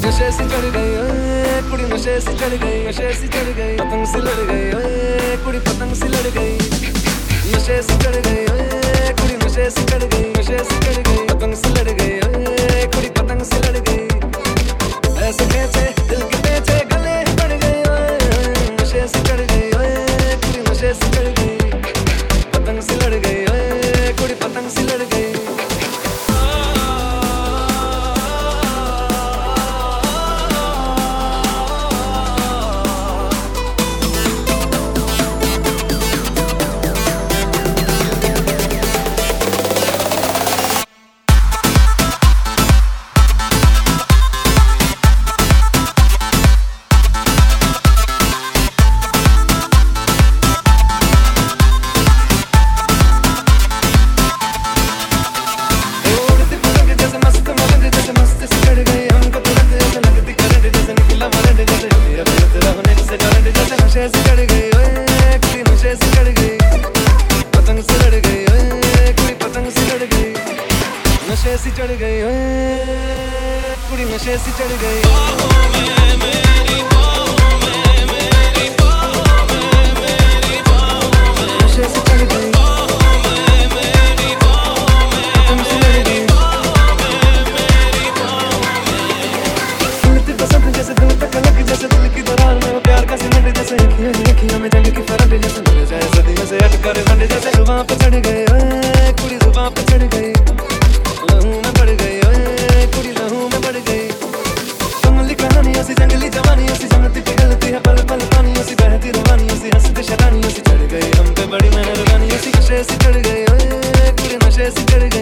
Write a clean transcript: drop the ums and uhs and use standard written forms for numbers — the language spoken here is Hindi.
नशे से चढ़ गई ओए कुड़ी नशे से चढ़ गई, नशे से चढ़ गई, पतंग से लड़ गई ओए कुड़ी पतंग से लड़ गई। नशे से चढ़ गई ओए कुड़ी नशे से चढ़ गई, नशे से चढ़ गई, पतंग से लड़ गई ओए कुड़ी पतंग से लड़ गई। ऐसे कैसे दिल के पेचे गले पड़ गए ओए, नशे से चढ़ गई ओए कुड़ी नशे से चढ़ गई, पतंग से लड़ गई ओए कुड़ी पतंग से लड़ गई। नशे से चढ़ गई ओए कुड़ी नशे से चढ़ गई, पतंग से लड़ गई ओए कुड़ी पतंग से लड़ गई। नशे से चढ़ गई ओए कुड़ी नशे से चढ़ गई। नशे से चढ़ गई, पतंग से लड़ गई। उड़ती पसंद जैसे दिल तक लग, जैसे दिल की दरार में वो प्यार का सिमट, जैसे अखियों में जंग की फरंट, जैसे मिल जाए सदियों से अटकर रंड, जैसे जुबां पे चढ़ गए ओए कुड़ी जुबां पे चढ़ गई, लहू में बढ़ गई ओए कुड़ी लहू में बढ़ गई। कमली कहानी ऐसी जंगली जवानी ऐसी जमती पिघलती है पल पल पानी ऐसी बहती रूहानी ऐसी हंसती शरानी ऐसी चढ़ गई हम पे बड़ी मेहरबानी ऐसी। नशे से चढ़ गई ओए कुड़ी नशे से चढ़ गई।